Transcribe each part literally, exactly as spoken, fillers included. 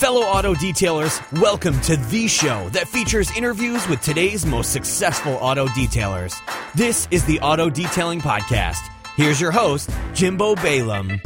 Fellow auto detailers, welcome to the show that features interviews with today's most successful auto detailers. This is the Auto Detailing Podcast. Here's your host, Jimbo Balaam.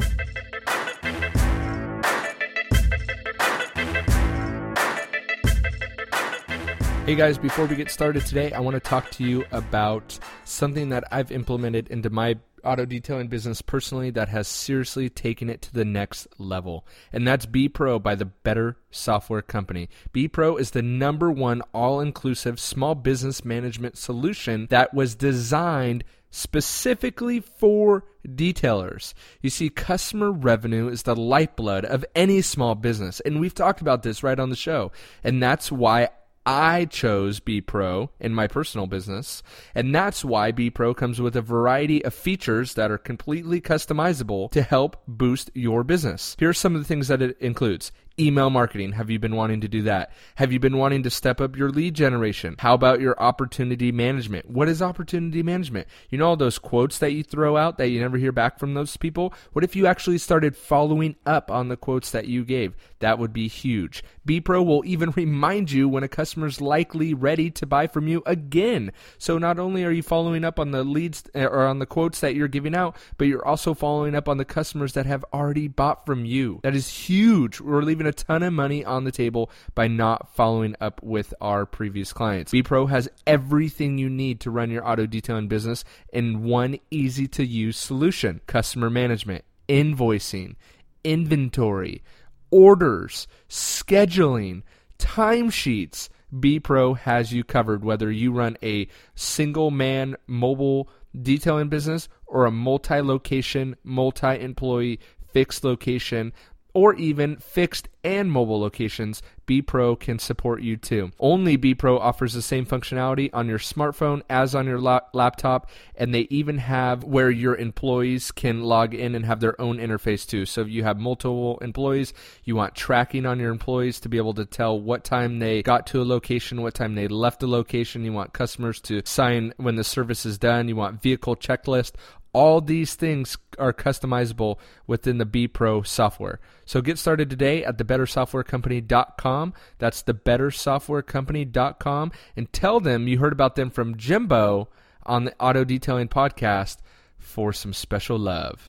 Hey guys, before we get started today, I want to talk to you about something that I've implemented into my auto detailing business personally that has seriously taken it to the next level. And that's B Pro by the Better Software Company. B Pro is the number one all-inclusive small business management solution that was designed specifically for detailers. You see, customer revenue is the lifeblood of any small business. And we've talked about this right on the show. And that's why I chose B Pro in my personal business, and that's why B Pro comes with a variety of features that are completely customizable to help boost your business. Here are some of the things that it includes. Email marketing. Have you been wanting to do that? Have you been wanting to step up your lead generation? How about your opportunity management? What is opportunity management? You know all those quotes that you throw out that you never hear back from those people? What if you actually started following up on the quotes that you gave? That would be huge. B Pro will even remind you when a customer's likely ready to buy from you again. So not only are you following up on the leads or on the quotes that you're giving out, but you're also following up on the customers that have already bought from you. That is huge. We're leaving a ton of money on the table by not following up with our previous clients. B Pro has everything you need to run your auto detailing business in one easy to use solution. Customer management, invoicing, inventory, orders, scheduling, timesheets. B Pro has you covered whether you run a single man mobile detailing business or a multi-location, multi-employee fixed location, or even fixed and mobile locations. B Pro can support you too. Only B Pro offers the same functionality on your smartphone as on your la- laptop, and they even have where your employees can log in and have their own interface too. So if you have multiple employees, you want tracking on your employees to be able to tell what time they got to a location, what time they left the location. You want customers to sign when the service is done. You want vehicle checklist. All these things are customizable within the B Pro software. So get started today at the better software company dot com. That's the better software company dot com. And tell them you heard about them from Jimbo on the Auto Detailing Podcast for some special love.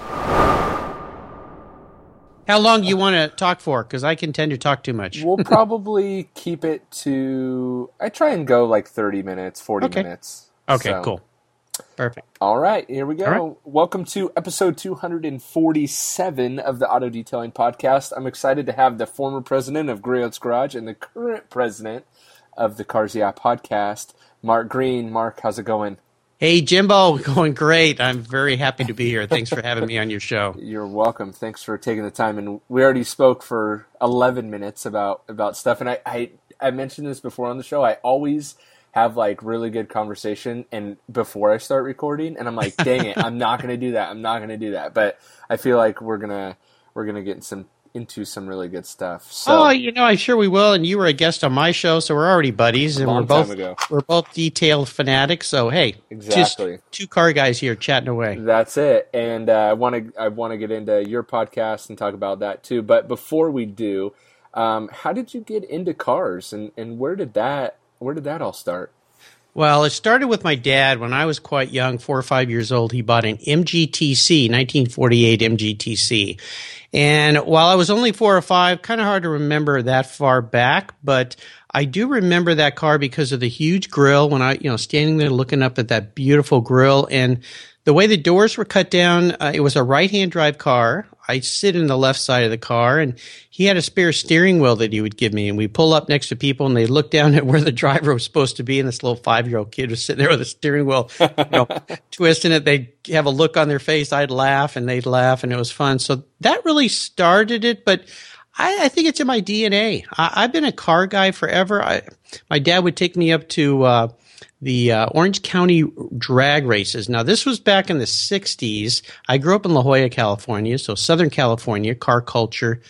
How long do you want to talk for? Because I can tend to talk too much. We'll probably keep it to, I try and go like thirty minutes, forty okay. minutes. Okay, so. Cool. Perfect. All right, here we go. Right. Welcome to episode two hundred forty-seven of the Auto Detailing Podcast. I'm excited to have the former president of Griots Garage and the current president of the Cars Yeah Podcast, Mark Green. Mark, how's it going? Hey, Jimbo, going great. I'm very happy to be here. Thanks for having me on your show. You're welcome. Thanks for taking the time. And we already spoke for eleven minutes about, about stuff. And I, I, I mentioned this before on the show. I always have like really good conversation and before I start recording, and I'm like, dang it, I'm not gonna do that. I'm not gonna do that. But I feel like we're gonna we're gonna get some into some really good stuff. So, oh, you know, I'm sure we will. And you were a guest on my show, so we're already buddies, and long we're both time ago. we're both detailed fanatics. So hey, exactly, just two car guys here chatting away. That's it. And uh, I want to I want to get into your podcast and talk about that too. But before we do, um, how did you get into cars, and, and where did that where did that all start? Well, it started with my dad when I was quite young, four or five years old. He bought an M G T C, nineteen forty-eight M G T C. And while I was only four or five, kind of hard to remember that far back, but I do remember that car because of the huge grill when I, you know, standing there looking up at that beautiful grill and the way the doors were cut down. Uh, it was a right-hand drive car. I sit in the left side of the car, and he had a spare steering wheel that he would give me. And we pull up next to people, and they look down at where the driver was supposed to be, and this little five-year-old kid was sitting there with a steering wheel, you know, twisting it. They'd have a look on their face. I'd laugh, and they'd laugh, and it was fun. So that really started it, but I, I think it's in my D N A. I, I've been a car guy forever. I, my dad would take me up to uh, the uh, Orange County drag races. Now, this was back in the sixties. I grew up in La Jolla, California, so Southern California, car culture.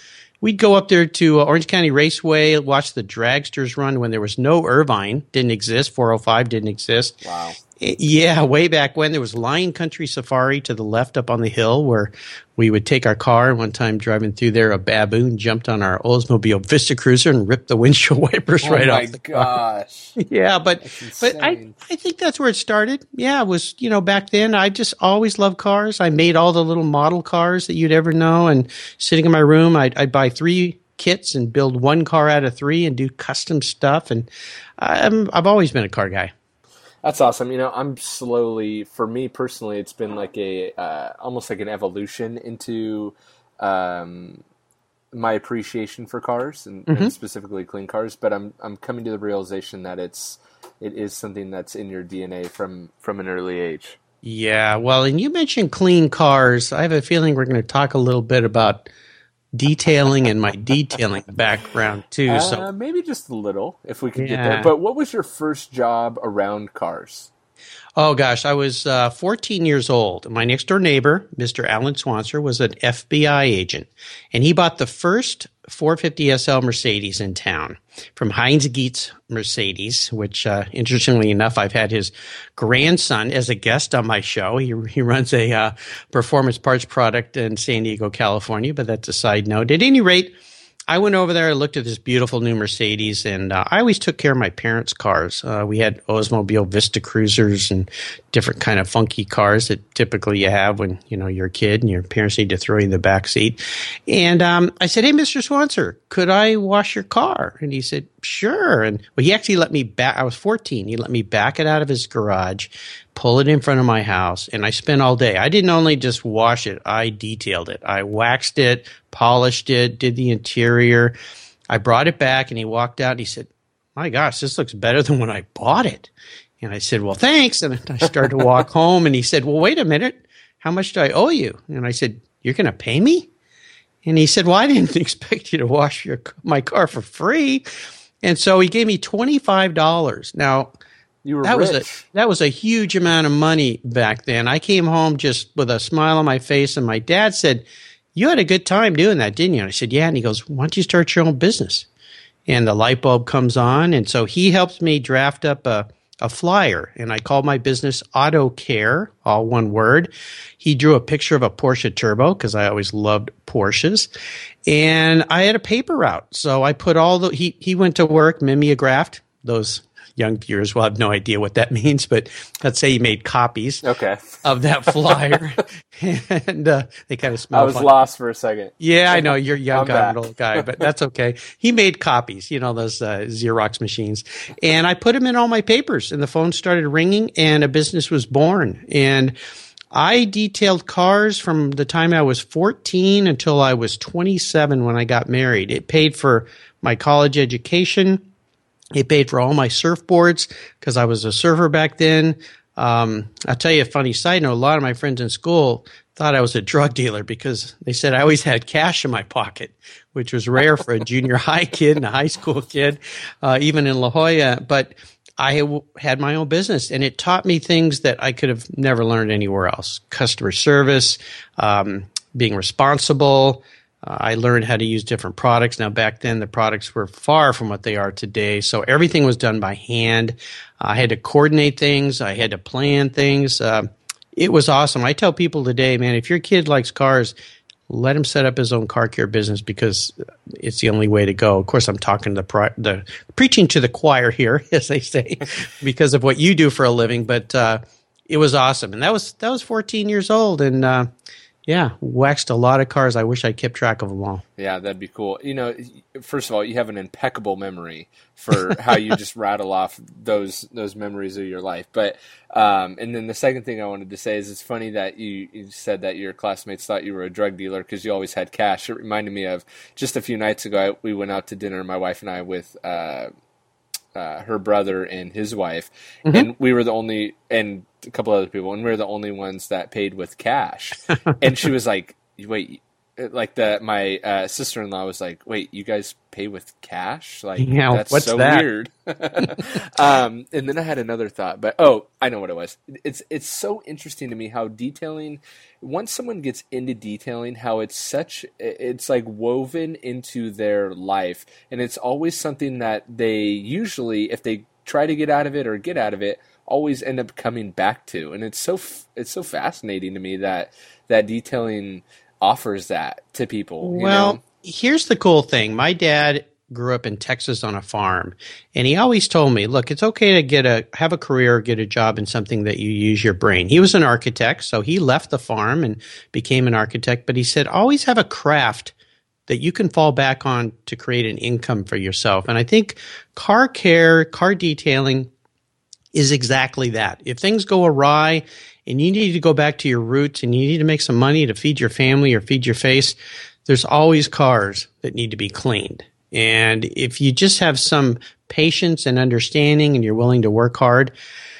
we'd go up there to uh, Orange County Raceway, watch the dragsters run when there was no Irvine, didn't exist, four oh five didn't exist. Wow. Yeah, way back when there was Lion Country Safari to the left up on the hill where we would take our car. And one time driving through there, a baboon jumped on our Oldsmobile Vista Cruiser and ripped the windshield wipers Oh right my off the car. gosh. Yeah, but That's but I, insane. I think that's where it started. Yeah, it was, you know, back then I just always loved cars. I made all the little model cars that you'd ever know. And sitting in my room, I'd, I'd buy three kits and build one car out of three and do custom stuff. And I'm, I've always been a car guy. That's awesome. You know, I'm slowly, for me personally, it's been like a, uh, almost like an evolution into um, my appreciation for cars and, mm-hmm. and specifically clean cars. But I'm I'm coming to the realization that it's it is something that's in your D N A from, from an early age. Yeah, well, and you mentioned clean cars. I have a feeling we're going to talk a little bit about detailing and my detailing background too. Uh, so maybe just a little, if we could Yeah. get there. But what was your first job around cars? Oh, gosh, I was uh, fourteen years old. My next door neighbor, Mister Alan Swanser, was an F B I agent, and he bought the first four fifty S L Mercedes in town from Heinz Geets Mercedes, which, uh, interestingly enough, I've had his grandson as a guest on my show. He, he runs a uh, performance parts product in San Diego, California, but that's a side note. At any rate, I went over there, I looked at this beautiful new Mercedes, and uh, I always took care of my parents' cars. Uh, we had Oldsmobile Vista Cruisers and different kind of funky cars that typically you have when, you know, you're a kid and your parents need to throw you in the back seat. And um, I said, hey, Mister Swanser, could I wash your car? And he said, sure. And well, he actually let me back. I was fourteen. He let me back it out of his garage, pull it in front of my house, and I spent all day. I didn't only just wash it, I detailed it. I waxed it, polished it, did the interior. I brought it back, and he walked out, and he said, my gosh, this looks better than when I bought it. And I said, well, thanks. And I started to walk home, and he said, well, wait a minute. How much do I owe you? And I said, you're going to pay me? And he said, well, I didn't expect you to wash your my car for free. And so he gave me twenty-five dollars. Now, You were that rich. was a that was a huge amount of money back then. I came home just with a smile on my face, and my dad said, you had a good time doing that, didn't you? And I said, yeah. And he goes, why don't you start your own business? And the light bulb comes on. And so he helped me draft up a, a flyer, and I called my business Auto Care, all one word. He drew a picture of a Porsche Turbo because I always loved Porsches. And I had a paper route. So I put all the, he, he went to work, mimeographed those young viewers will have no idea what that means, but let's say he made copies Okay. of that flyer, and uh, they kind of smell I was funny. lost for a second. Yeah, I know you're young, I'm I'm an back. old guy, but that's okay. He made copies, you know, those uh, Xerox machines, and I put them in all my papers, and the phone started ringing, and a business was born. And I detailed cars from the time I was fourteen until I was twenty-seven when I got married. It paid for my college education. It paid for all my surfboards because I was a surfer back then. Um, I'll tell you a funny side note. A lot of my friends in school thought I was a drug dealer because they said I always had cash in my pocket, which was rare for a junior high kid and a high school kid, uh, even in La Jolla. But I had my own business, and it taught me things that I could have never learned anywhere else. Customer service, um, being responsible. Uh, I learned how to use different products. Now, back then, the products were far from what they are today. So everything was done by hand. I had to coordinate things. I had to plan things. Uh, it was awesome. I tell people today, man, if your kid likes cars, let him set up his own car care business because it's the only way to go. Of course, I'm talking the pri- the preaching to the choir here, as they say, because of what you do for a living. But uh, it was awesome, and that was that was fourteen years old, and uh, yeah, waxed a lot of cars. I wish I kept track of them all. Yeah, that'd be cool. You know, first of all, you have an impeccable memory for how you just rattle off those those memories of your life. But um, and then the second thing I wanted to say is it's funny that you, you said that your classmates thought you were a drug dealer because you always had cash. It reminded me of just a few nights ago. I, we went out to dinner, my wife and I, with uh, uh, her brother and his wife, mm-hmm. and we were the only and a couple other people, and we were the only ones that paid with cash. And she was like, "Wait, like the my uh, sister-in-law was like, "Wait, you guys pay with cash? Like, yeah, that's what's so that? weird." um, and then I had another thought, but oh, I know what it was. It's it's so interesting to me how detailing. Once someone gets into detailing, how it's such it's like woven into their life, and it's always something that they usually, if they try to get out of it or get out of it, always end up coming back to. And it's so it's so fascinating to me that that detailing offers that to people. You well, know? Here's the cool thing. My dad grew up in Texas on a farm, and he always told me, look, it's okay to get a have a career, get a job in something that you use your brain. He was an architect, so he left the farm and became an architect, but he said, always have a craft that you can fall back on to create an income for yourself. And I think car care, car detailing is exactly that. If things go awry and you need to go back to your roots and you need to make some money to feed your family or feed your face, there's always cars that need to be cleaned. And if you just have some patience and understanding and you're willing to work hard,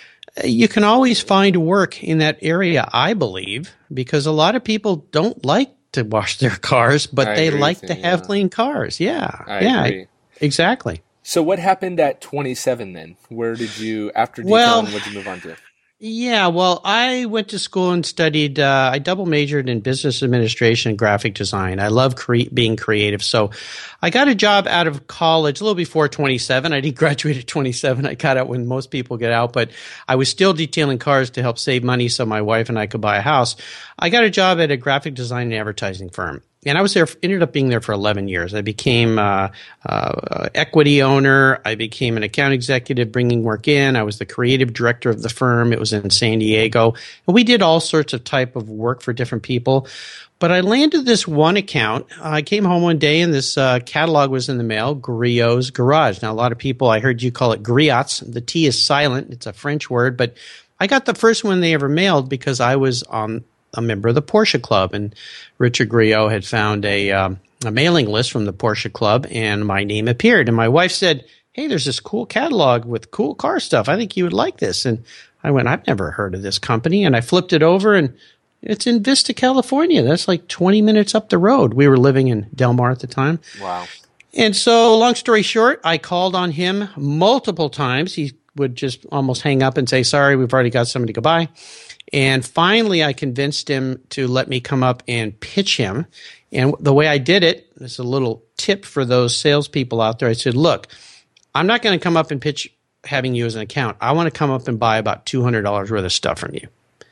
you can always find work in that area, I believe, because a lot of people don't like to wash their cars, but I they like you, to have yeah. clean cars. Yeah. I yeah, agree. Exactly. So what happened at twenty-seven then? Where did you, after detailing, Well, what did you move on to? Yeah, well, I went to school and studied, uh, I double majored in business administration and graphic design. I love cre- being creative. So I got a job out of college a little before twenty-seven. I didn't graduate at twenty-seven. I got out when most people get out, but I was still detailing cars to help save money so my wife and I could buy a house. I got a job at a graphic design and advertising firm. And I was there, ended up being there for eleven years. I became uh, uh, equity owner. I became an account executive, bringing work in. I was the creative director of the firm. It was in San Diego. And we did all sorts of type of work for different people. But I landed this one account. I came home one day and this uh, catalog was in the mail, Griot's Garage. Now, a lot of people, I heard you call it Griots. The T is silent. It's a French word. But I got the first one they ever mailed because I was on a member of the Porsche Club, and Richard Griot had found a, um, a mailing list from the Porsche Club, and my name appeared. And my wife said, hey, there's this cool catalog with cool car stuff. I think you would like this. And I went, I've never heard of this company. And I flipped it over, and it's in Vista, California. That's like twenty minutes up the road. We were living in Del Mar at the time. Wow. And so, long story short, I called on him multiple times. He would just almost hang up and say, sorry, we've already got somebody to go by. And finally, I convinced him to let me come up and pitch him. And the way I did it, this is a little tip for those salespeople out there. I said, look, I'm not going to come up and pitch having you as an account. I want to come up and buy about two hundred dollars worth of stuff from you.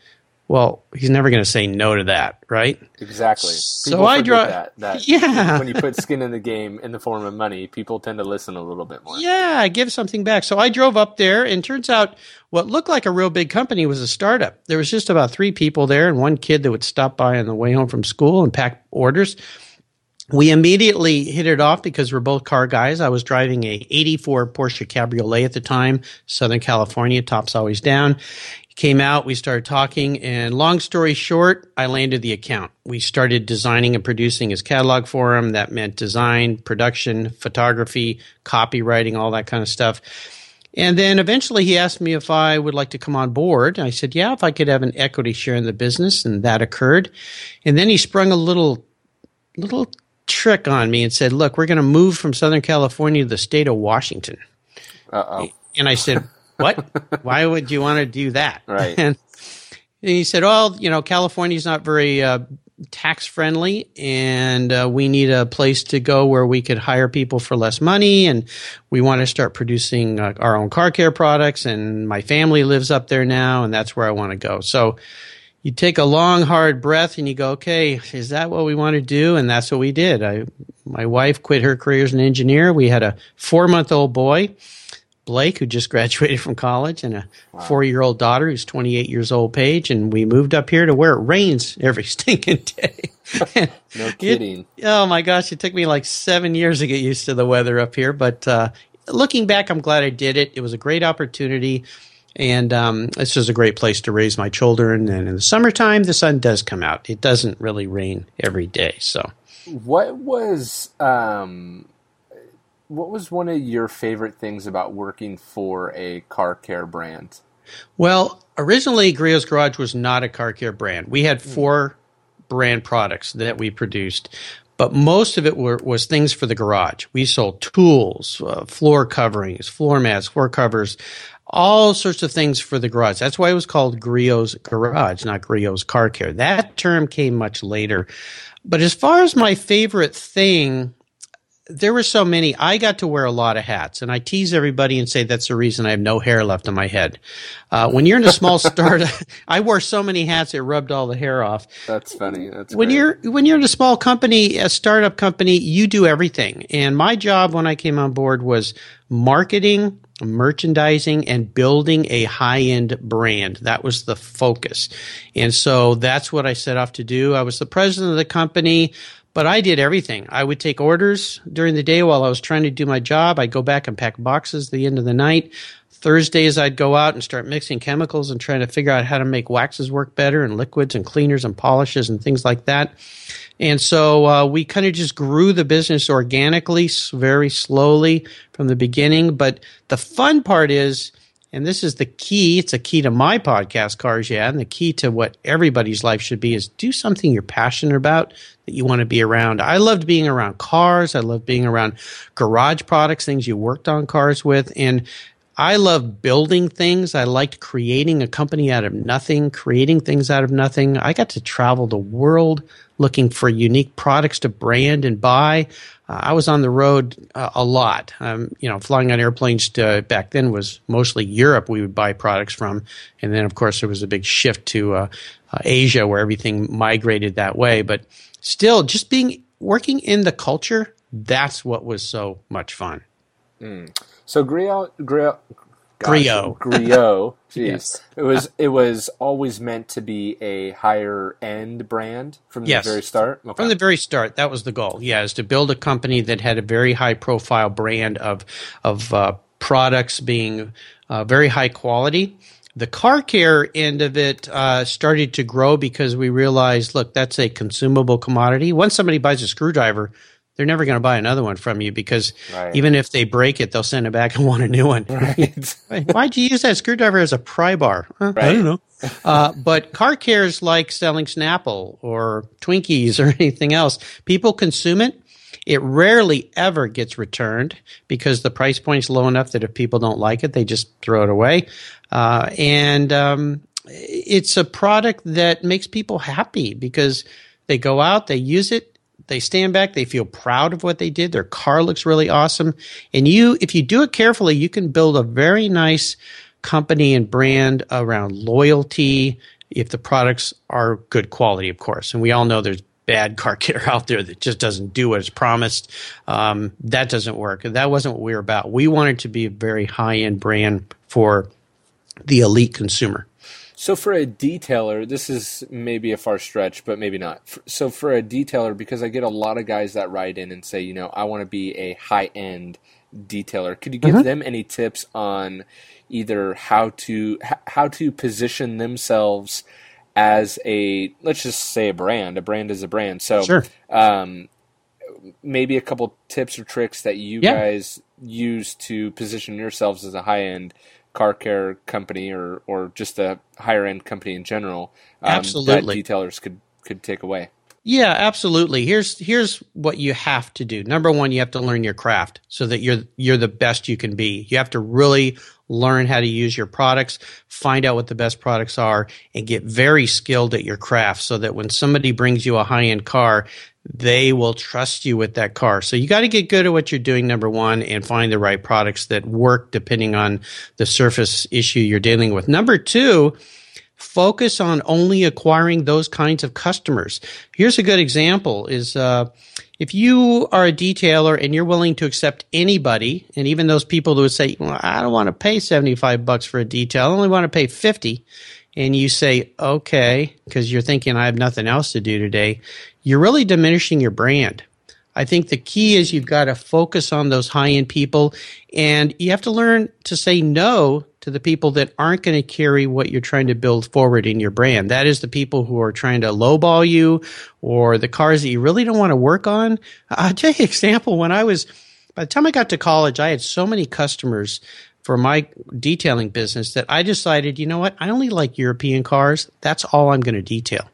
Well, he's never going to say no to that, right? Exactly. So People I forget draw that, that yeah. when you put skin in the game in the form of money, people tend to listen a little bit more. Yeah, give something back. So I drove up there, and turns out what looked like a real big company was a startup. There was just about three people there and one kid that would stop by on the way home from school and pack orders. We immediately hit it off because we're both car guys. I was driving a eighty-four Porsche Cabriolet at the time, Southern California, tops always down. Came out, we started talking, and long story short, I landed the account. We started designing and producing his catalog for him. That meant design, production, photography, copywriting, all that kind of stuff. And then eventually he asked me if I would like to come on board. I said, yeah, if I could have an equity share in the business, and that occurred. And then he sprung a little, little trick on me and said, look, we're going to move from Southern California to the state of Washington. Uh-oh. And I said, what? Why would you want to do that? Right. And he said, oh, you know, California's not very uh, tax friendly, and uh, we need a place to go where we could hire people for less money, and we want to start producing uh, our own car care products, and my family lives up there now, and that's where I want to go. So you take a long, hard breath, and you go, okay, is that what we want to do? And that's what we did. I, my wife quit her career as an engineer. We had a four-month-old boy, Blake, who just graduated from college, and a wow. four-year-old daughter who's twenty-eight years old, Paige, and we moved up here to where it rains every stinking day. No kidding. It, oh, my gosh, it took me like seven years to get used to the weather up here, but uh, looking back, I'm glad I did it. It was a great opportunity, and um, this is a great place to raise my children, and in the summertime, the sun does come out. It doesn't really rain every day. So, What was... Um What was one of your favorite things about working for a car care brand? Well, originally, Griot's Garage was not a car care brand. We had four brand products that we produced. But most of it were, was things for the garage. We sold tools, uh, floor coverings, floor mats, floor covers, all sorts of things for the garage. That's why it was called Griot's Garage, not Griot's Car Care. That term came much later. But as far as my favorite thing, there were so many. I got to wear a lot of hats, and I tease everybody and say that's the reason I have no hair left on my head. Uh, when you're in a small start, I wore so many hats it rubbed all the hair off. That's funny. That's when great. you're when you're in a small company, a startup company, you do everything. And my job when I came on board was marketing, merchandising, and building a high-end brand. That was the focus. And so that's what I set off to do. I was the president of the company. But I did everything. I would take orders during the day while I was trying to do my job. I'd go back and pack boxes at the end of the night. Thursdays, I'd go out and start mixing chemicals and trying to figure out how to make waxes work better and liquids and cleaners and polishes and things like that. And so uh, we kind of just grew the business organically, very slowly from the beginning. But the fun part is, and this is the key, it's a key to my podcast, Cars Yeah, and the key to what everybody's life should be is do something you're passionate about that you want to be around. I loved being around cars. I loved being around garage products, things you worked on cars with. And I love building things. I liked creating a company out of nothing, creating things out of nothing. I got to travel the world looking for unique products to brand and buy. Uh, I was on the road uh, a lot. Um, you know, flying on airplanes to, back then was mostly Europe we would buy products from. And then, of course, there was a big shift to uh, uh, Asia where everything migrated that way. But still, just being working in the culture, that's what was so much fun. Mm. So Griot, Griot, Griot, Griot. Jeez, Yes. it was it was always meant to be a higher end brand from Yes. the very start. Okay. From the very start, that was the goal. Yeah, is to build a company that had a very high profile brand of of uh, products being uh, very high quality. The car care end of it uh, started to grow because we realized, look, that's a consumable commodity. Once somebody buys a screwdriver, they're never going to buy another one from you because Right. even if they break it, they'll send it back and want a new one. Right. Why'd you use that screwdriver as a pry bar? Huh, I Right. don't know. Uh, but car care is like selling Snapple or Twinkies or anything else. People consume it. It rarely ever gets returned because the price point's low enough that if people don't like it, they just throw it away. Uh, and um, it's a product that makes people happy because they go out, they use it, they stand back, they feel proud of what they did. Their car looks really awesome. And you, if you do it carefully, you can build a very nice company and brand around loyalty if the products are good quality, of course. And we all know there's bad car care out there that just doesn't do what it's promised. Um, that doesn't work. That wasn't what we were about. We wanted to be a very high-end brand for the elite consumer. So for a detailer, this is maybe a far stretch, but maybe not. So for a detailer, because I get a lot of guys that write in and say, you know, I want to be a high-end detailer. Could you give Mm-hmm. them any tips on either how to how to position themselves as a, let's just say a brand. A brand is a brand. So Sure. um, maybe a couple tips or tricks that you Yeah. guys use to position yourselves as a high-end car care company or, or just a higher end company in general um, Absolutely. that detailers could, could take away. Yeah, absolutely. Here's here's what you have to do. Number one, you have to learn your craft so that you're you're the best you can be. You have to really learn how to use your products, find out what the best products are, and get very skilled at your craft so that when somebody brings you a high-end car, they will trust you with that car. So you got to get good at what you're doing, number one, and find the right products that work depending on the surface issue you're dealing with. Number two, focus on only acquiring those kinds of customers. Here's a good example is uh, if you are a detailer and you're willing to accept anybody, and even those people who would say, well, I don't want to pay seventy-five bucks for a detail, I only want to pay fifty, and you say, okay, because you're thinking I have nothing else to do today, you're really diminishing your brand. I think the key is you've got to focus on those high-end people, and you have to learn to say no to the people that aren't going to carry what you're trying to build forward in your brand. That is the people who are trying to lowball you or the cars that you really don't want to work on. I'll tell you an example. When I was, by the time I got to college, I had so many customers for my detailing business that I decided, you know what, I only like European cars. That's all I'm going to detail.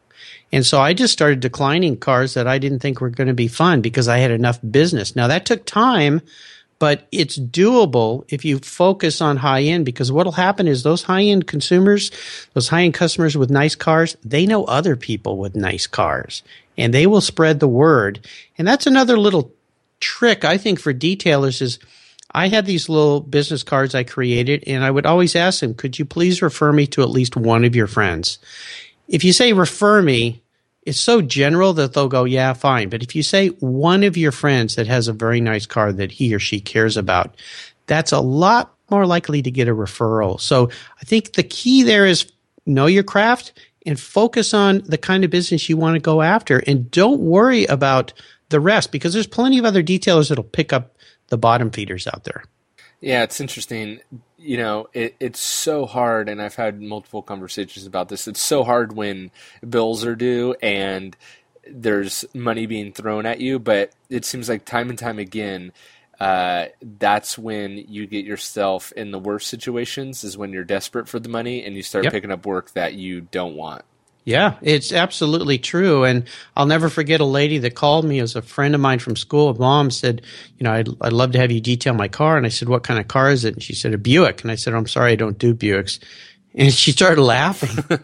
And so I just started declining cars that I didn't think were going to be fun because I had enough business. Now that took time, but it's doable if you focus on high end, because what'll happen is those high end consumers, those high end customers with nice cars, they know other people with nice cars and they will spread the word. And that's another little trick I think for detailers is I had these little business cards I created and I would always ask them, could you please refer me to at least one of your friends? If you say refer me, it's so general that they'll go, yeah, fine. But if you say one of your friends that has a very nice car that he or she cares about, that's a lot more likely to get a referral. So I think the key there is know your craft and focus on the kind of business you want to go after. And don't worry about the rest because there's plenty of other detailers that'll pick up the bottom feeders out there. Yeah, it's interesting. You know, it, it's so hard, and I've had multiple conversations about this. It's so hard when bills are due and there's money being thrown at you, but it seems like time and time again, uh, that's when you get yourself in the worst situations, is when you're desperate for the money and you start Yep. picking up work that you don't want. Yeah, it's absolutely true. And I'll never forget a lady that called me as a friend of mine from school. Mom said, you know, I'd, I'd love to have you detail my car. And I said, what kind of car is it? And she said, a Buick. And I said, I'm sorry, I don't do Buicks. And she started laughing.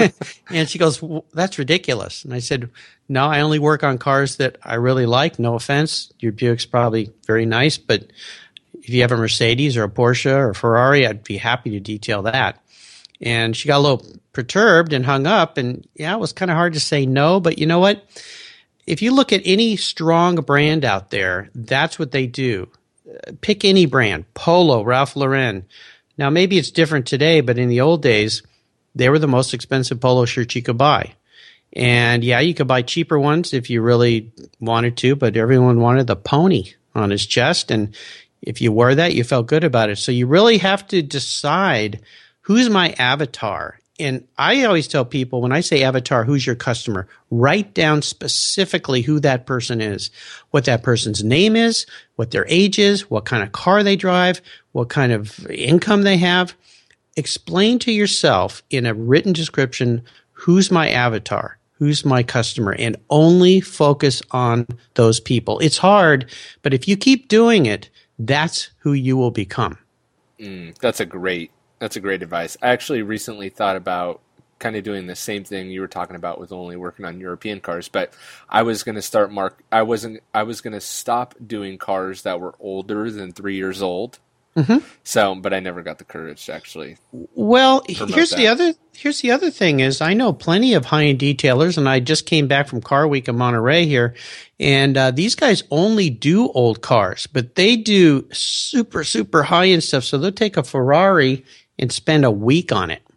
And she goes, well, that's ridiculous. And I said, no, I only work on cars that I really like. No offense. Your Buick's probably very nice. But if you have a Mercedes or a Porsche or a Ferrari, I'd be happy to detail that. And she got a little perturbed and hung up. And yeah, it was kind of hard to say no. But you know what? If you look at any strong brand out there, that's what they do. Uh, pick any brand, Polo, Ralph Lauren. Now, maybe it's different today, but in the old days, they were the most expensive polo shirts you could buy. And yeah, you could buy cheaper ones if you really wanted to, but everyone wanted the pony on his chest. And if you wore that, you felt good about it. So you really have to decide, who's my avatar? And I always tell people, when I say avatar, who's your customer? Write down specifically who that person is, what that person's name is, what their age is, what kind of car they drive, what kind of income they have. Explain to yourself in a written description, who's my avatar? Who's my customer? And only focus on those people. It's hard, but if you keep doing it, that's who you will become. Mm, that's a great That's a great advice. I actually recently thought about kind of doing the same thing you were talking about with only working on European cars, but I was going to start mark. I wasn't. I was going to stop doing cars that were older than three years old. Mm-hmm. So, but I never got the courage to actually. Well, here's that. the other. Here's the other thing is I know plenty of high-end detailers, and I just came back from Car Week in Monterey here, and uh, these guys only do old cars, but they do super super high-end stuff. So they'll take a Ferrari and spend a week on it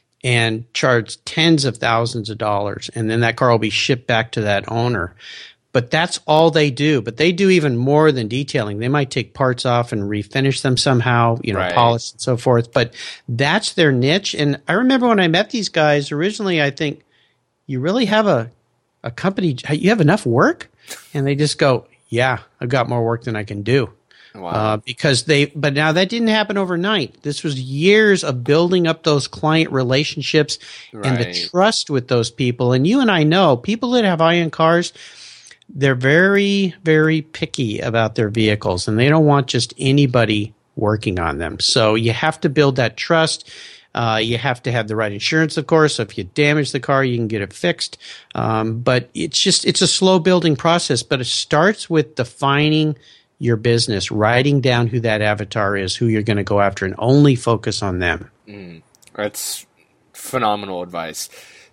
and charge tens of thousands of dollars. And then that car will be shipped back to that owner. But that's all they do. But they do even more than detailing. They might take parts off and refinish them somehow, you know, Right. polish and so forth. But that's their niche. And I remember when I met these guys, originally I think, you really have a, a company, you have enough work? And they just go, yeah, I've got more work than I can do. Wow. Uh, because they, but now that didn't happen overnight. This was years of building up those client relationships and the Right. trust with those people. And you and I know people that have high-end cars, they're very, very picky about their vehicles and they don't want just anybody working on them. So you have to build that trust. Uh, you have to have the right insurance, of course. So if you damage the car, you can get it fixed. Um, but it's just, it's a slow building process, but it starts with defining your business, writing down who that avatar is, who you're going to go after, and only focus on them. Mm, that's phenomenal advice.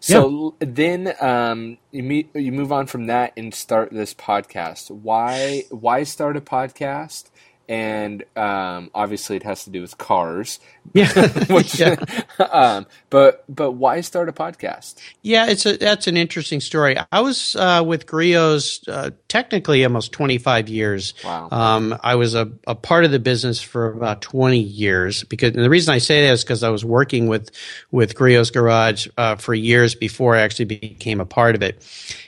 So yeah. then um, you meet, you move on from that and start this podcast. Why why start a podcast? And um, obviously, it has to do with cars. Yeah, Which, yeah. um, but but why start a podcast? Yeah, it's a that's an interesting story. I was uh, with Griot's uh, technically almost twenty-five years. Wow. Um, I was a, a part of the business for about twenty years because and the reason I say that is because I was working with with Griot's Garage uh, for years before I actually became a part of it.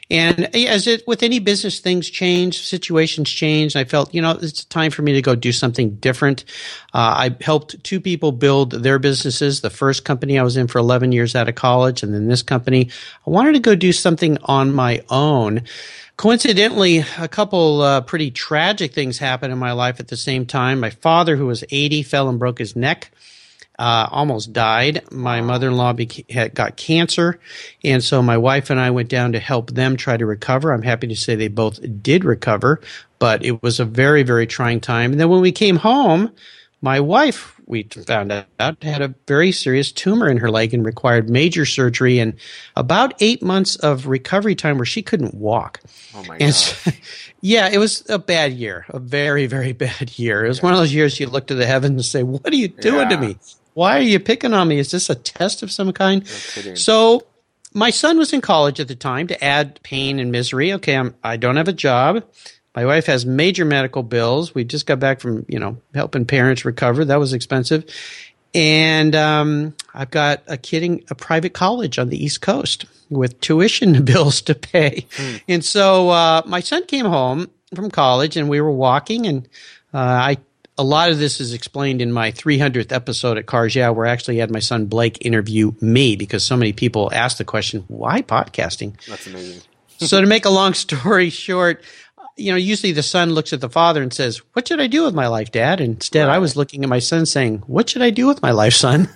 And as it with any business, things change, situations change. And I felt, you know, it's time for me to go do something different. Uh, I helped two people build their businesses. The first company I was in for eleven years out of college, and then this company. I wanted to go do something on my own. Coincidentally, a couple uh, pretty tragic things happened in my life at the same time. My father, who was eighty, fell and broke his neck. Uh, almost died. My mother-in-law beca- had, got cancer, and so my wife and I went down to help them try to recover. I'm happy to say they both did recover, but it was a very, very trying time. And then when we came home, my wife, we found out, had a very serious tumor in her leg and required major surgery and about eight months of recovery time where she couldn't walk. Oh, my and God. So, yeah, it was a bad year, a very, very bad year. It was yeah. one of those years you look to the heavens and say, what are you doing yeah. to me? Why are you picking on me? Is this a test of some kind? No so my son was in college at the time to add pain and misery. Okay, I'm, I don't have a job. My wife has major medical bills. We just got back from, you know, helping parents recover. That was expensive. And um, I've got a kid in a private college on the East Coast with tuition bills to pay. Mm. And so uh, my son came home from college and we were walking and uh, I A lot of this is explained in my three hundredth episode at Cars Yeah, where I actually had my son Blake interview me because so many people asked the question, why podcasting? That's amazing. So to make a long story short, you know, usually the son looks at the father and says, what should I do with my life, Dad? And instead, right. I was looking at my son saying, what should I do with my life, son?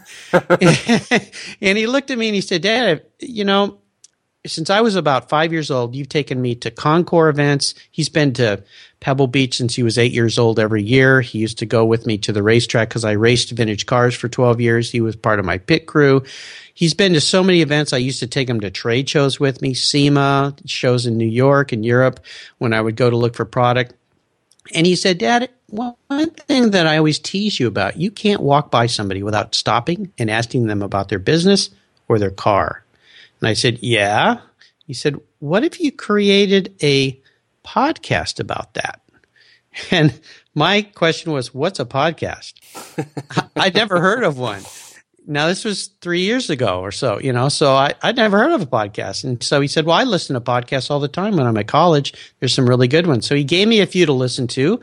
And he looked at me and he said, Dad, you know, since I was about five years old, you've taken me to Concours events. He's been to Pebble Beach since he was eight years old every year. He used to go with me to the racetrack because I raced vintage cars for twelve years. He was part of my pit crew. He's been to so many events. I used to take him to trade shows with me, SEMA, shows in New York and Europe when I would go to look for product. And he said, Dad, well, one thing that I always tease you about, you can't walk by somebody without stopping and asking them about their business or their car. And I said, yeah. He said, what if you created a podcast about that? And my question was, what's a podcast? I'd never heard of one. Now, this was three years ago or so, you know, so I, I'd never heard of a podcast. And so he said, well, I listen to podcasts all the time when I'm at college. There's some really good ones. So he gave me a few to listen to.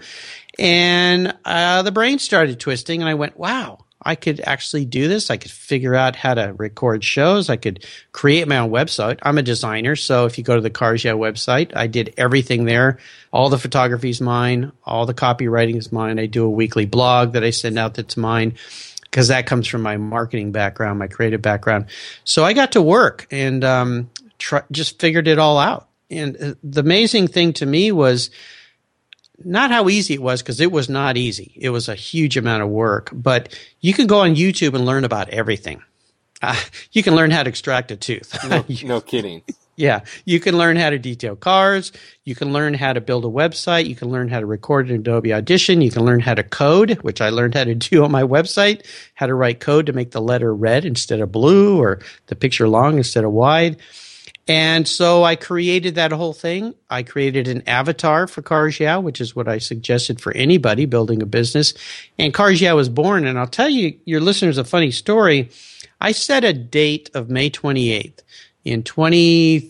And uh, the brain started twisting. And I went, wow, I could actually do this. I could figure out how to record shows. I could create my own website. I'm a designer. So if you go to the Cars Yeah website, I did everything there. All the photography is mine. All the copywriting is mine. I do a weekly blog that I send out that's mine because that comes from my marketing background, my creative background. So I got to work and um, try, just figured it all out. And uh, the amazing thing to me was not how easy it was, because it was not easy. It was a huge amount of work. But you can go on YouTube and learn about everything. Uh, you can learn how to extract a tooth. No, no kidding. Yeah. You can learn how to detail cars. You can learn how to build a website. You can learn how to record in Adobe Audition. You can learn how to code, which I learned how to do on my website, how to write code to make the letter red instead of blue or the picture long instead of wide. And so I created that whole thing. I created an avatar for Cars Yeah, which is what I suggested for anybody building a business. And Cars Yeah was born. And I'll tell you, your listeners, a funny story. I set a date of May twenty-eighth in twenty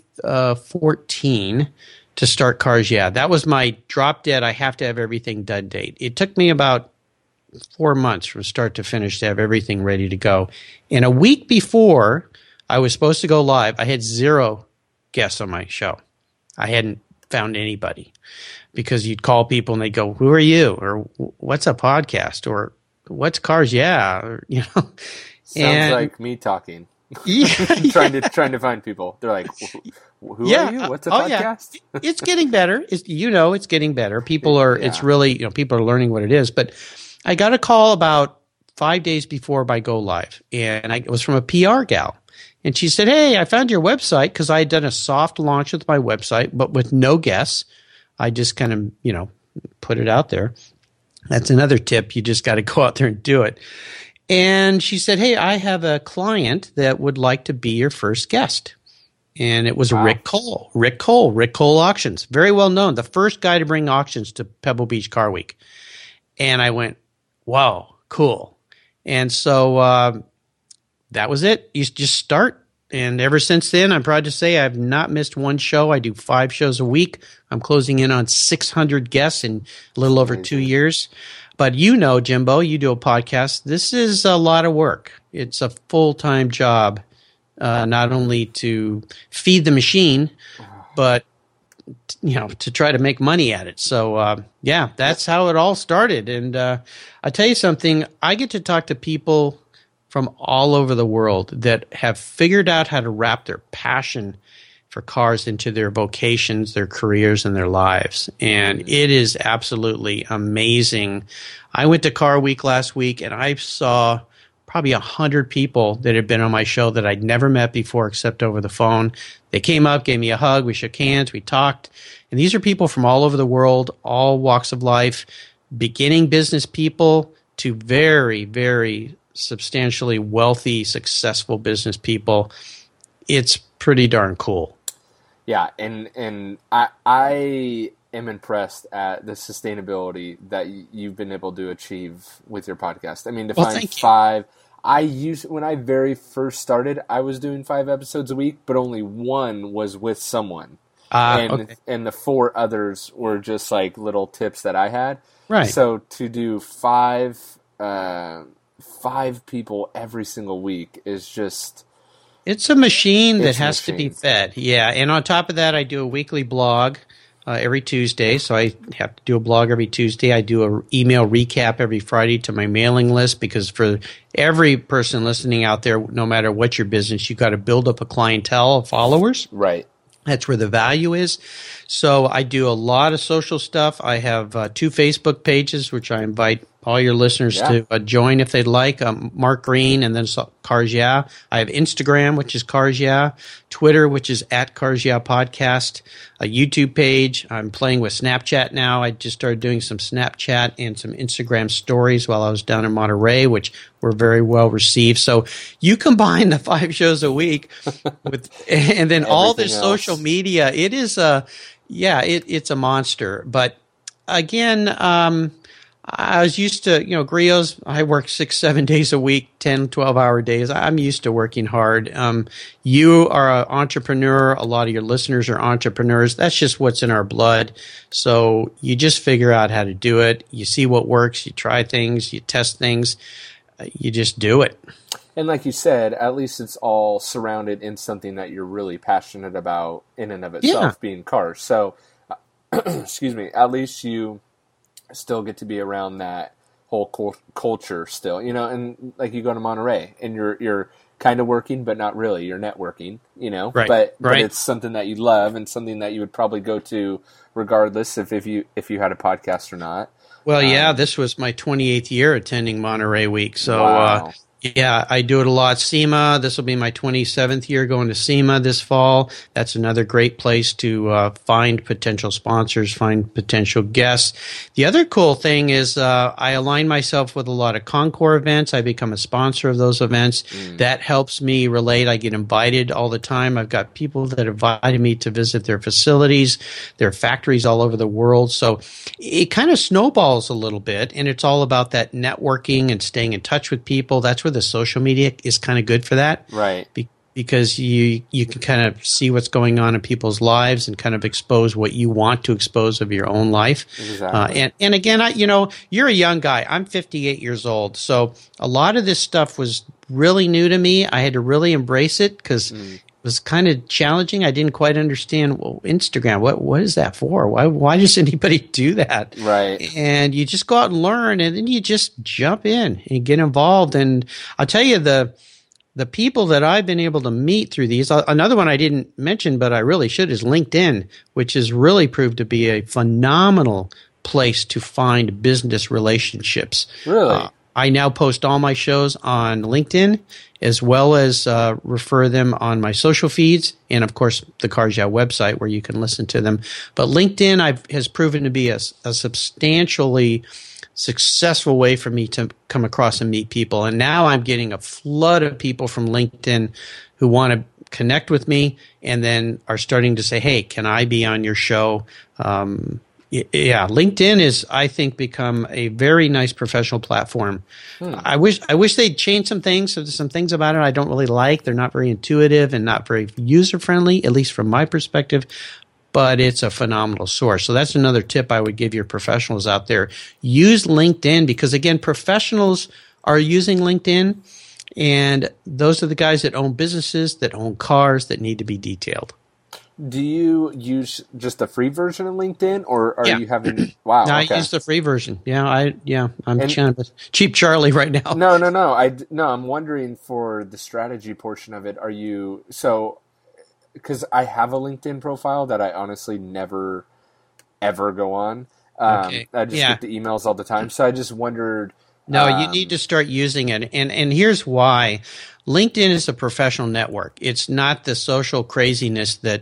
fourteen to start Cars Yeah. That was my drop dead, I have to have everything done date. It took me about four months from start to finish to have everything ready to go. And a week before I was supposed to go live, I had zero guests on my show. I hadn't found anybody because you'd call people and they'd go, who are you? Or what's a podcast? Or what's Cars Yeah? Or, you know, sounds and, like me talking. Yeah, trying to trying to find people. They're like, who yeah, are you? What's a oh, podcast? Yeah. It's getting better. It's, you know, it's getting better. People are, yeah. It's really, you know, people are learning what it is. But I got a call about five days before my go live, and I, it was from a P R gal. And she said, hey, I found your website, because I had done a soft launch with my website, but with no guests. I just kind of, you know, put it out there. That's another tip. You just got to go out there and do it. And she said, hey, I have a client that would like to be your first guest. And it was wow. Rick Cole. Rick Cole, Rick Cole Auctions. Very well known. The first guy to bring auctions to Pebble Beach Car Week. And I went, wow, cool. And so uh, that was it. You just start And ever since then, I'm proud to say I've not missed one show. I do five shows a week. I'm closing in on six hundred guests in a little over two years. But you know, Jimbo, you do a podcast. This is a lot of work. It's a full-time job, uh, not only to feed the machine, but you know, to try to make money at it. So, uh, yeah, that's how it all started. And uh, I tell you something, I get to talk to people from all over the world that have figured out how to wrap their passion for cars into their vocations, their careers, and their lives. And it is absolutely amazing. I went to Car Week last week, and I saw probably a hundred people that had been on my show that I'd never met before except over the phone. They came up, gave me a hug, we shook hands, we talked. And these are people from all over the world, all walks of life, beginning business people to very, very substantially wealthy, successful business people. It's pretty darn cool. Yeah, and and I I am impressed at the sustainability that you've been able to achieve with your podcast. I mean, to well, find five, I used when I very first started, I was doing five episodes a week, but only one was with someone, uh, and okay. and the four others were just like little tips that I had. Right. So to do five. Uh, five people every single week is just it's a machine that has to be fed. Yeah, and on top of that, I do a weekly blog uh, every Tuesday, so I have to do a blog every Tuesday. I do an email recap every Friday to my mailing list, because for every person listening out there, no matter what your business, you've got to build up a clientele of followers. Right. That's where the value is. So I do a lot of social stuff. I have uh, two Facebook pages, which I invite all your listeners yeah. to uh, join if they'd like. Um, Mark Green and then Cars Yeah. I have Instagram, which is Cars Yeah. Twitter, which is at Cars Yeah Podcast. A YouTube page. I'm playing with Snapchat now. I just started doing some Snapchat and some Instagram stories while I was down in Monterey, which were very well received. So you combine the five shows a week with, and then all this else. Social media. It is a, yeah, it, it's a monster. But again, um, I was used to, you know, griots, I work six, seven days a week, ten, twelve-hour days. I'm used to working hard. Um, you are an entrepreneur. A lot of your listeners are entrepreneurs. That's just what's in our blood. So you just figure out how to do it. You see what works. You try things. You test things. Uh, you just do it. And like you said, at least it's all surrounded in something that you're really passionate about in and of itself, yeah. being cars. So, excuse me, at least you still get to be around that whole cult- culture still, you know, and like you go to Monterey and you're you're kind of working, but not really. You're networking, you know, right, but, right. but it's something that you love and something that you would probably go to regardless if, if you if you had a podcast or not. Well, yeah, um, this was my twenty-eighth year attending Monterey Week, so wow. uh, yeah, I do it a lot. SEMA, this will be my twenty-seventh year going to SEMA this fall. That's another great place to uh, find potential sponsors, find potential guests. The other cool thing is uh, I align myself with a lot of Concours events. I become a sponsor of those events. Mm. That helps me relate. I get invited all the time. I've got people that invited me to visit their facilities, their factories all over the world. So it kind of snowballs a little bit, and it's all about that networking and staying in touch with people. That's where the social media is kind of good for that. Right. Be- because you you can kind of see what's going on in people's lives and kind of expose what you want to expose of your own life. Exactly. Uh, and, and again, I, you know, you're a young guy. I'm fifty-eight years old. So a lot of this stuff was really new to me. I had to really embrace it because mm. it was kind of challenging. I didn't quite understand, well, Instagram, what what is that for? Why why does anybody do that? Right. And you just go out and learn, and then you just jump in and get involved. And I'll tell you, the the people that I've been able to meet through these, another one I didn't mention, but I really should, is LinkedIn, which has really proved to be a phenomenal place to find business relationships. Really? Uh, I now post all my shows on LinkedIn, as well as uh, refer them on my social feeds, and of course the Cars Yeah website where you can listen to them. But LinkedIn I've, has proven to be a, a substantially successful way for me to come across and meet people. And now I'm getting a flood of people from LinkedIn who want to connect with me and then are starting to say, hey, can I be on your show? Um, Yeah, LinkedIn is, I think, become a very nice professional platform. Hmm. I wish I wish they'd change some things. So there's some things about it I don't really like. They're not very intuitive and not very user friendly, at least from my perspective. But it's a phenomenal source. So that's another tip I would give your professionals out there. Use LinkedIn because, again, professionals are using LinkedIn, and those are the guys that own businesses, that own cars, that need to be detailed. Do you use just the free version of LinkedIn, or are yeah. you having? Wow, no, okay. I use the free version. Yeah, I yeah, I'm and, kind of a cheap Charlie right now. No, no, no. I no, I'm wondering for the strategy portion of it. Are you so? Because I have a LinkedIn profile that I honestly never, ever go on. Um, okay. I just yeah. get the emails all the time, so I just wondered. No, um, you need to start using it, and and here's why. LinkedIn is a professional network. It's not the social craziness that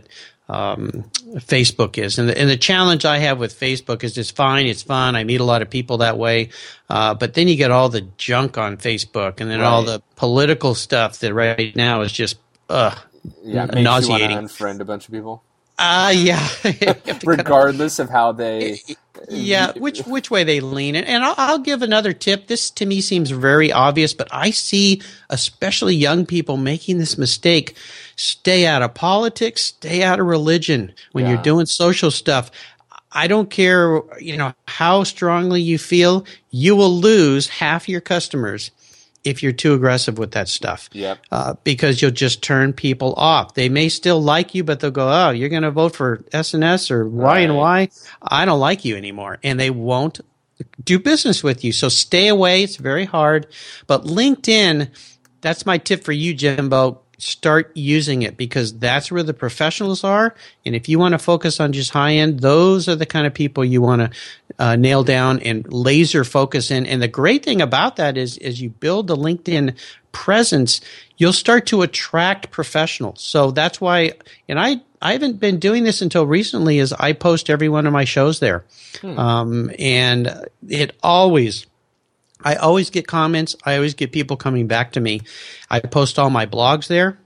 um, Facebook is. And the, and the challenge I have with Facebook is it's fine, it's fun. I meet a lot of people that way. Uh, but then you get all the junk on Facebook and then right. all the political stuff that right now is just uh, yeah, n- nauseating. You want to unfriend a bunch of people? Uh, yeah. Regardless of how they... Yeah, which which way they lean. And I'll, I'll give another tip. This, to me, seems very obvious, but I see especially young people making this mistake. Stay out of politics, stay out of religion when yeah. you're doing social stuff. I don't care, you know, how strongly you feel, you will lose half your customers if you're too aggressive with that stuff. Yep. Uh, because you'll just turn people off. They may still like you, but they'll go, oh, you're going to vote for S and S or Y right. and Y? I don't like you anymore. And they won't do business with you. So stay away. It's very hard. But LinkedIn, that's my tip for you, Jimbo. Start using it because that's where the professionals are. And if you want to focus on just high end, those are the kind of people you want to uh, nail down and laser focus in. And the great thing about that is, as you build the LinkedIn presence, you'll start to attract professionals. So that's why, and I, I haven't been doing this until recently, is I post every one of my shows there. Hmm. Um, and it always, I always get comments. I always get people coming back to me. I post all my blogs there,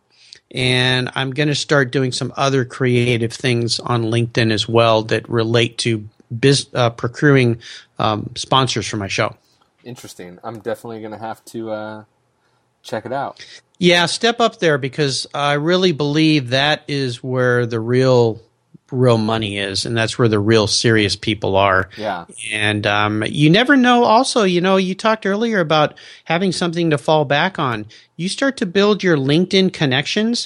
and I'm going to start doing some other creative things on LinkedIn as well that relate to biz, uh, procuring um, sponsors for my show. Interesting. I'm definitely going to have to uh, check it out. Yeah, step up there because I really believe that is where the real real money is, and that's where the real serious people are. Yeah. And um, you never know also, you know, you talked earlier about having something to fall back on. You start to build your LinkedIn connections.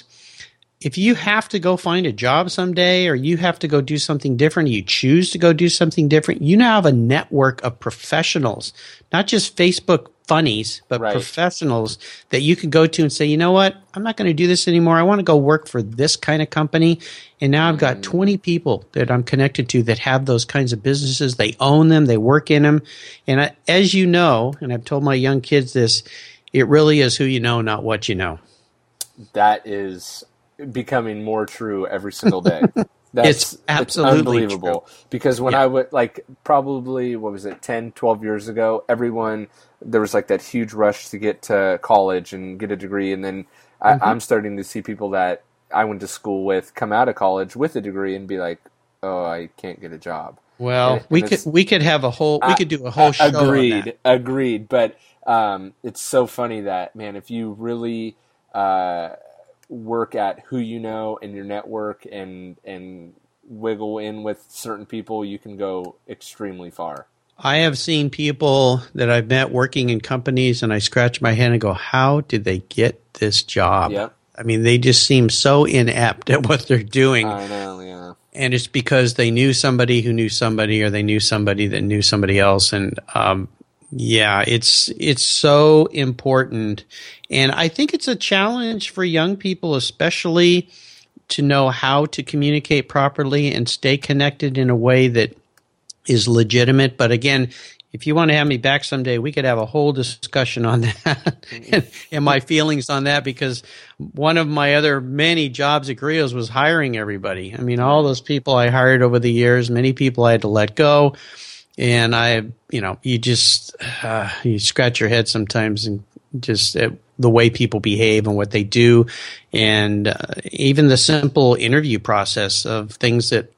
If you have to go find a job someday or you have to go do something different, you choose to go do something different, you now have a network of professionals, not just Facebook funnies, but right. professionals that you can go to and say, you know what, I'm not going to do this anymore. I want to go work for this kind of company. And now I've got twenty people that I'm connected to that have those kinds of businesses. They own them. They work in them. And I, as you know, and I've told my young kids this, it really is who you know, not what you know. That is becoming more true every single day. That's it's absolutely it's unbelievable. True. Because when yeah. I would, like, probably, what was it, ten, twelve years ago, everyone, there was like that huge rush to get to college and get a degree. And then mm-hmm. I, I'm starting to see people that I went to school with come out of college with a degree and be like, oh, I can't get a job. Well, and, we and could we could have a whole we I, could do a whole show. Agreed, on that. agreed. But um, it's so funny that, man, if you really uh, work at who you know in your network and and wiggle in with certain people, you can go extremely far. I have seen people that I've met working in companies, and I scratch my head and go, "How did they get this job?" Yep. I mean, they just seem so inept at what they're doing. I know, yeah. And it's because they knew somebody who knew somebody, or they knew somebody that knew somebody else. And um, yeah, it's it's so important. And I think it's a challenge for young people, especially to know how to communicate properly and stay connected in a way that is legitimate. But again, if you want to have me back someday, we could have a whole discussion on that and, and my feelings on that, because one of my other many jobs at Griot's was hiring everybody. I mean, all those people I hired over the years, many people I had to let go. And I, you know, you just, uh, you scratch your head sometimes and just uh, the way people behave and what they do. And uh, even the simple interview process of things that aren't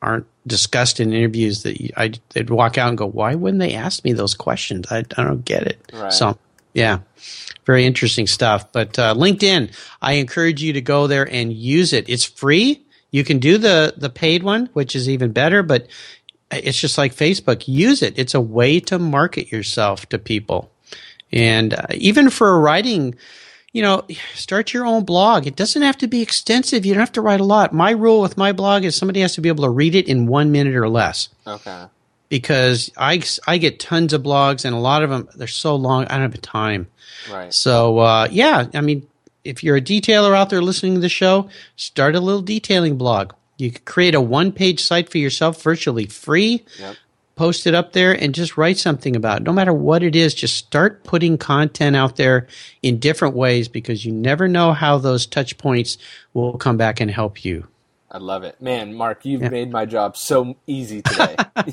discussed in interviews that you, I, they'd walk out and go, why wouldn't they ask me those questions? I, I don't get it. Right. So, yeah, very interesting stuff. But uh, LinkedIn, I encourage you to go there and use it. It's free. You can do the, the paid one, which is even better, but it's just like Facebook. Use it. It's a way to market yourself to people. And uh, even for writing, you know, start your own blog. It doesn't have to be extensive. You don't have to write a lot. My rule with my blog is somebody has to be able to read it in one minute or less. Okay. Because I, I get tons of blogs, and a lot of them, they're so long, I don't have the time. Right. So, uh, yeah, I mean, if you're a detailer out there listening to the show, start a little detailing blog. You can create a one-page site for yourself, virtually free. Yep. Post it up there and just write something about it. No matter what it is, just start putting content out there in different ways, because you never know how those touch points will come back and help you. I love it. Man, Mark, you've Yeah. made my job so easy today.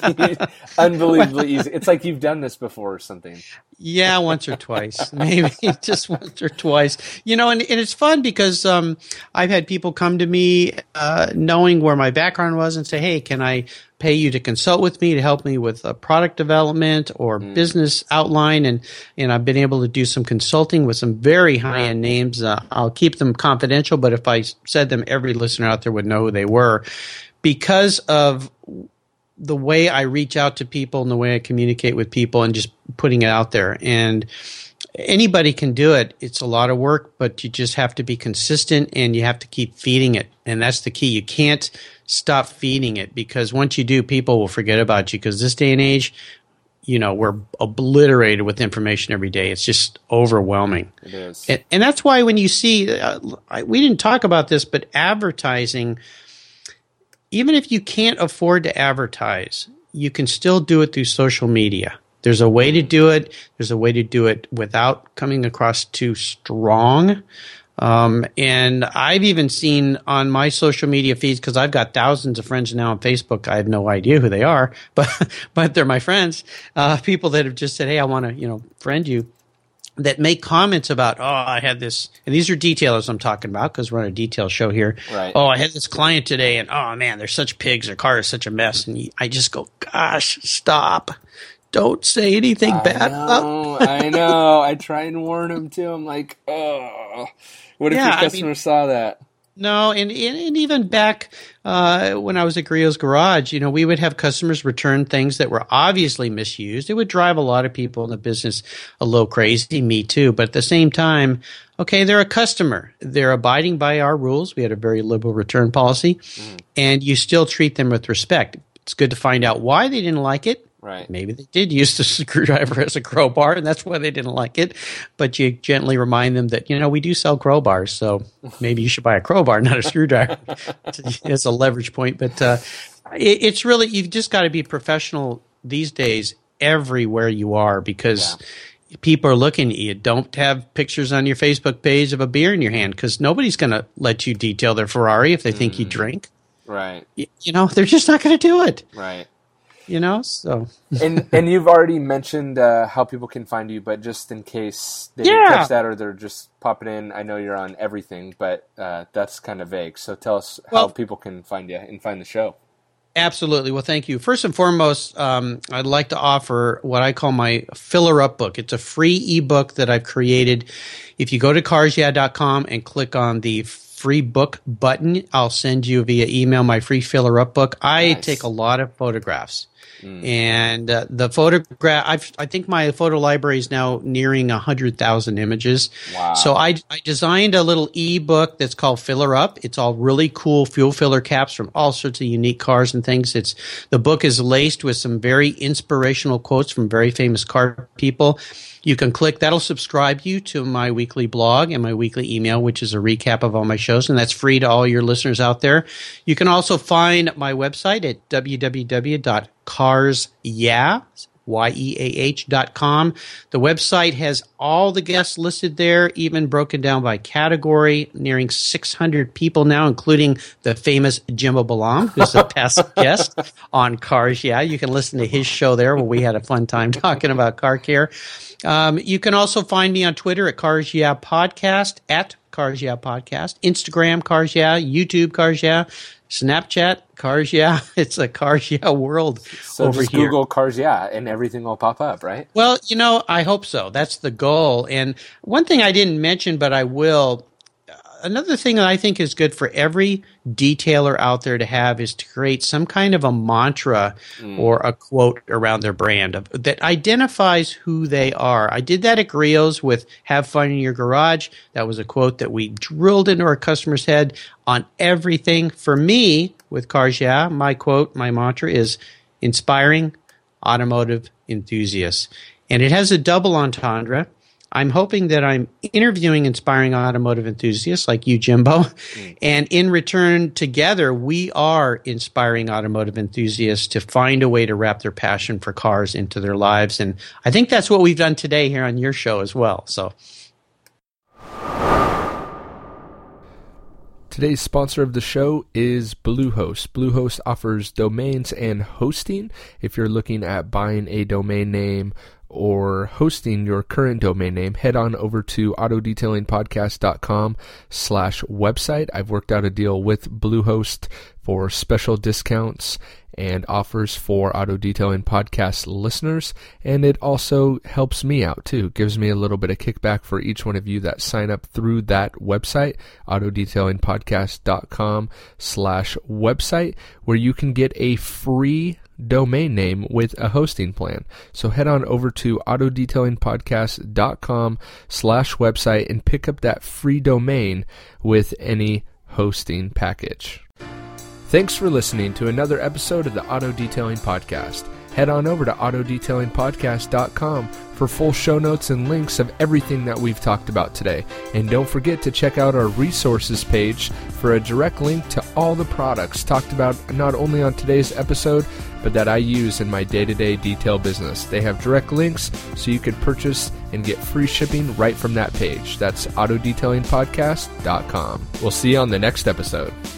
Unbelievably easy. It's like you've done this before or something. Yeah, once or twice, maybe just once or twice. You know, and, and it's fun because um, I've had people come to me uh, knowing where my background was and say, hey, can I pay you to consult with me to help me with uh, product development or mm. business outline? And, and I've been able to do some consulting with some very high-end names. Uh, I'll keep them confidential, but if I said them, every listener out there would know who they were, because of the way I reach out to people and the way I communicate with people and just putting it out there. And anybody can do it. It's a lot of work, but you just have to be consistent and you have to keep feeding it. And that's the key. You can't stop feeding it, because once you do, people will forget about you, because this day and age, you know, we're obliterated with information every day. It's just overwhelming. It is. And, and that's why when you see, uh, I, we didn't talk about this, but advertising, even if you can't afford to advertise, you can still do it through social media. There's a way to do it. There's a way to do it without coming across too strong. Um, and I've even seen on my social media feeds, because I've got thousands of friends now on Facebook. I have no idea who they are, but but they're my friends. Uh, people that have just said, hey, I want to, you know, friend you, that make comments about, oh, I had this, and these are detailers I'm talking about, because we're on a detail show here. Right. Oh, I had this client today, and oh man, they're such pigs. Their car is such a mess. And I just go, gosh, stop. Don't say anything I bad. know, I know. I try and warn them too. I'm like, oh, what if Yeah, your I customer mean- saw that? No, and, and, and even back uh, when I was at Griot's Garage, you know, we would have customers return things that were obviously misused. It would drive a lot of people in the business a little crazy, me too. But at the same time, okay, they're a customer. They're abiding by our rules. We had a very liberal return policy, mm. and you still treat them with respect. It's good to find out why they didn't like it. Right. Maybe they did use the screwdriver as a crowbar, and that's why they didn't like it. But you gently remind them that, you know, we do sell crowbars, so maybe you should buy a crowbar, not a screwdriver. It's a leverage point. But uh, it, it's really, you've just got to be professional these days everywhere you are, because yeah. people are looking at you. Don't have pictures on your Facebook page of a beer in your hand, because nobody's going to let you detail their Ferrari if they think mm. you drink. Right. You, you know, they're just not going to do it. Right. You know, so and and you've already mentioned uh, how people can find you, but just in case they yeah. didn't catch that or they're just popping in, I know you're on everything, but uh, that's kind of vague. So tell us well, how people can find you and find the show. Absolutely. Well, thank you. First and foremost, um, I'd like to offer what I call my Filler Up book. It's a free ebook that I've created. If you go to cars yeah dot com and click on the free book button, I'll send you via email my free Filler Up book. I nice. take a lot of photographs. Mm. And uh, the photograph, I've, I think my photo library is now nearing one hundred thousand images. Wow. So I, I designed a little ebook that's called Filler Up. It's all really cool fuel filler caps from all sorts of unique cars and things. It's the book is laced with some very inspirational quotes from very famous car people. You can click, that'll subscribe you to my weekly blog and my weekly email, which is a recap of all my shows, and that's free to all your listeners out there. You can also find my website at w w w dot cars yeah dot com. The website has all the guests listed there, even broken down by category, nearing six hundred people now, including the famous Jimbo Balam, who's a past guest on Cars Yeah. You can listen to his show there where we had a fun time talking about car care. Um, you can also find me on Twitter at Cars Yeah Podcast, at Cars Yeah Podcast, Instagram Cars Yeah, YouTube Cars Yeah, Snapchat Cars Yeah. It's a Cars Yeah world so over just here. Google Cars Yeah, and everything will pop up, right? Well, you know, I hope so. That's the goal. And one thing I didn't mention, but I will. Another thing that I think is good for every detailer out there to have is to create some kind of a mantra mm. or a quote around their brand of, that identifies who they are. I did that at Griot's with Have Fun in Your Garage. That was a quote that we drilled into our customer's head on everything. For me, with Cars Yeah, my quote, my mantra is inspiring automotive enthusiasts. And it has a double entendre. I'm hoping that I'm interviewing inspiring automotive enthusiasts like you, Jimbo. Mm. And in return, together, we are inspiring automotive enthusiasts to find a way to wrap their passion for cars into their lives. And I think that's what we've done today here on your show as well. So, today's sponsor of the show is Bluehost. Bluehost offers domains and hosting. If you're looking at buying a domain name or hosting your current domain name, head on over to autodetailingpodcast.com slash website. I've worked out a deal with Bluehost for special discounts and offers for Auto Detailing Podcast listeners, and it also helps me out too. Gives me a little bit of kickback for each one of you that sign up through that website, autodetailingpodcast.com slash website, where you can get a free domain name with a hosting plan. So head on over to autodetailingpodcast.com slash website and pick up that free domain with any hosting package. Thanks for listening to another episode of the Auto Detailing Podcast. Head on over to auto detailing podcast dot com for full show notes and links of everything that we've talked about today. And don't forget to check out our resources page for a direct link to all the products talked about not only on today's episode, but that I use in my day-to-day detail business. They have direct links so you can purchase and get free shipping right from that page. That's auto detailing podcast dot com. We'll see you on the next episode.